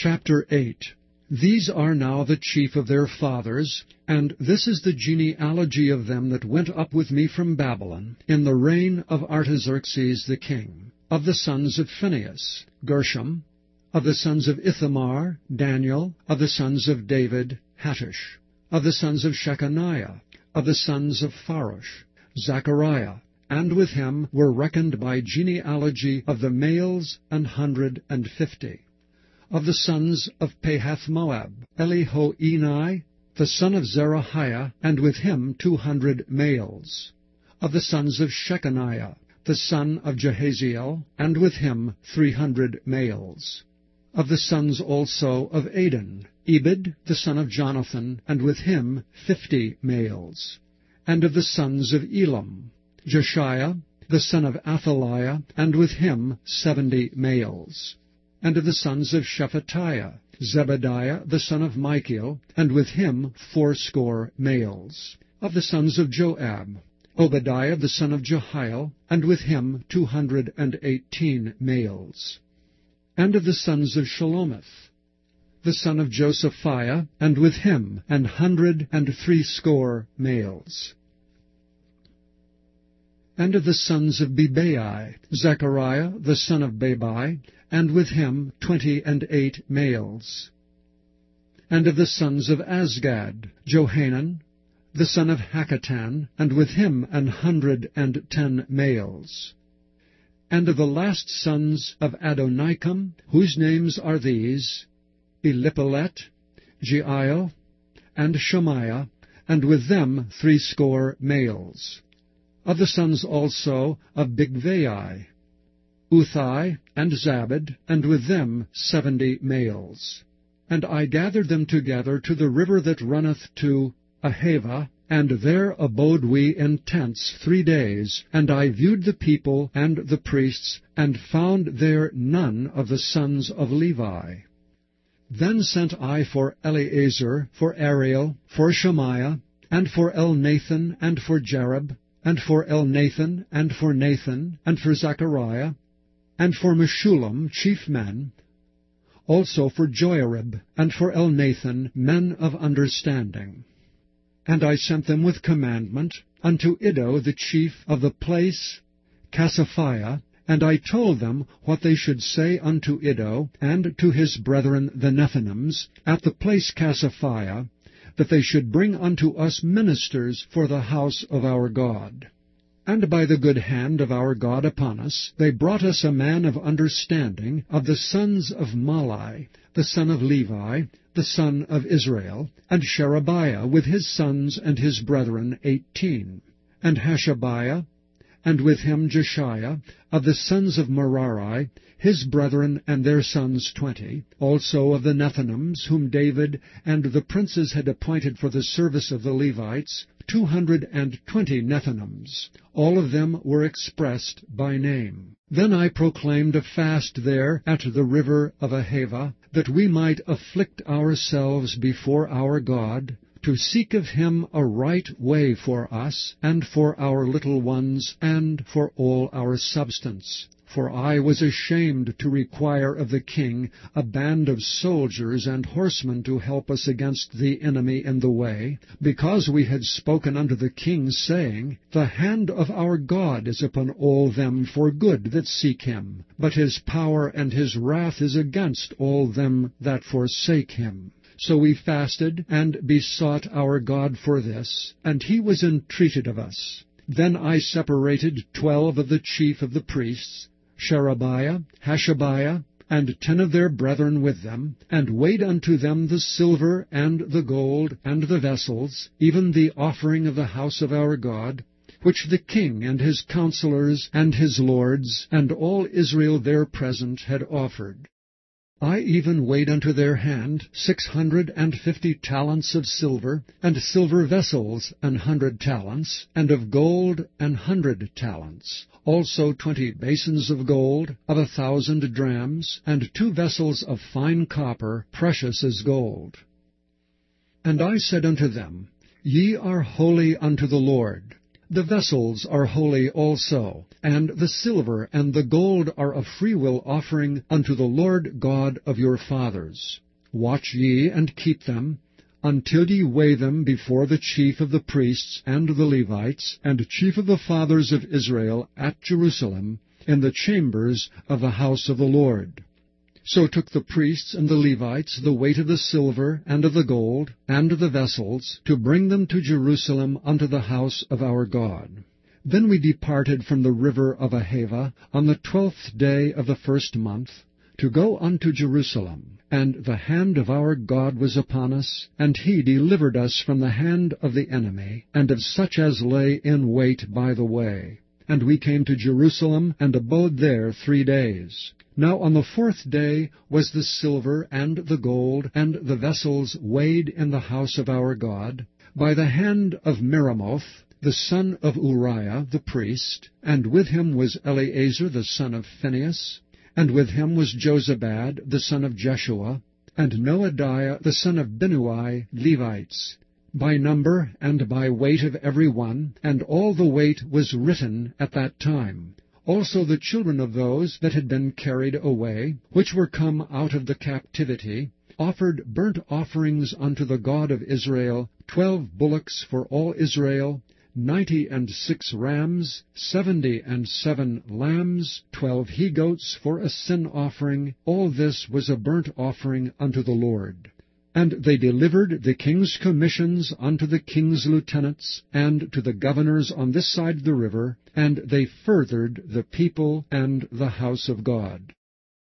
Chapter 8. These are now the chief of their fathers, and this is the genealogy of them that went up with me from Babylon, in the reign of Artaxerxes the king. Of the sons of Phinehas, Gershom. Of the sons of Ithamar, Daniel. Of the sons of David, Hattush. Of the sons of Shechaniah. Of the sons of Pharosh, Zechariah. And with him were reckoned by genealogy of the males 150. Of the sons of Pahath-Moab, Elihoenai, the son of Zerahiah, and with him 200 males. Of the sons of Shechaniah, the son of Jehaziel, and with him 300 males. Of the sons also of Adin, Ebed, the son of Jonathan, and with him 50 males. And of the sons of Elam, Jeshiah, the son of Athaliah, and with him 70 males. And of the sons of Shephatiah, Zebadiah, the son of Michael, and with him 80 males. Of the sons of Joab, Obadiah, the son of Jehiel, and with him 218 males. And of the sons of Shelomith, the son of Josephiah, and with him 160 males. And of the sons of Bebai, Zechariah, the son of Babai, and with him 28 males. And of the sons of Azgad, Johanan, the son of Hakatan, and with him 110 males. And of the last sons of Adonikam, whose names are these, Eliphelet, Jeiel, and Shemaiah, and with them 80 males. Of the sons also of Bigvai, Uthai, and Zabad, and with them 70 males. And I gathered them together to the river that runneth to Ahava, and there abode we in tents 3 days, and I viewed the people and the priests, and found there none of the sons of Levi. Then sent I for Eleazar, for Ariel, for Shemaiah, and for Elnathan, and for Jarib, and for Elnathan, and for Nathan, and for Zechariah, and for Meshullam, chief men, also for Joiarib, and for Elnathan, men of understanding. And I sent them with commandment unto Iddo the chief of the place Cassaphiah, and I told them what they should say unto Iddo, and to his brethren the Nethinims, at the place Cassaphiah, that they should bring unto us ministers for the house of our God. And by the good hand of our God upon us, they brought us a man of understanding of the sons of Malai, the son of Levi, the son of Israel, and Sherebiah with his sons and his brethren 18, and Hashabiah, and with him Jeshiah, of the sons of Merari, his brethren and their sons 20, also of the Nethinims, whom David and the princes had appointed for the service of the Levites, 220 Nethinims. All of them were expressed by name. Then I proclaimed a fast there at the river of Ahava, that we might afflict ourselves before our God, to seek of him a right way for us, and for our little ones, and for all our substance. For I was ashamed to require of the king a band of soldiers and horsemen to help us against the enemy in the way, because we had spoken unto the king, saying, The hand of our God is upon all them for good that seek him, but his power and his wrath is against all them that forsake him. So we fasted and besought our God for this, and he was entreated of us. Then I separated 12 of the chief of the priests, Sherebiah, Hashabiah, and 10 of their brethren with them, and weighed unto them the silver and the gold and the vessels, even the offering of the house of our God, which the king and his counselors and his lords and all Israel there present had offered. I even weighed unto their hand 650 talents of silver, and silver vessels 100 talents, and of gold 100 talents. Also 20 basins of gold, of 1,000 drams, and 2 vessels of fine copper, precious as gold. And I said unto them, Ye are holy unto the Lord. The vessels are holy also, and the silver and the gold are a freewill offering unto the Lord God of your fathers. Watch ye and keep them, until ye weigh them before the chief of the priests and the Levites, and chief of the fathers of Israel at Jerusalem, in the chambers of the house of the Lord. So took the priests and the Levites the weight of the silver and of the gold, and the vessels, to bring them to Jerusalem unto the house of our God. Then we departed from the river of Ahava on the 12th day of the first month, to go unto Jerusalem. And the hand of our God was upon us, and he delivered us from the hand of the enemy, and of such as lay in wait by the way. And we came to Jerusalem, and abode there 3 days. Now on the 4th day was the silver and the gold and the vessels weighed in the house of our God, by the hand of Meremoth, the son of Uriah the priest, and with him was Eleazar the son of Phinehas, and with him was Jozabad the son of Jeshua, and Noadiah the son of Binnui, Levites, by number and by weight of every one, and all the weight was written at that time. Also the children of those that had been carried away, which were come out of the captivity, offered burnt offerings unto the God of Israel, 12 bullocks for all Israel, 96 rams, 77 lambs, 12 he-goats for a sin offering. All this was a burnt offering unto the Lord. And they delivered the king's commissions unto the king's lieutenants, and to the governors on this side the river, and they furthered the people and the house of God.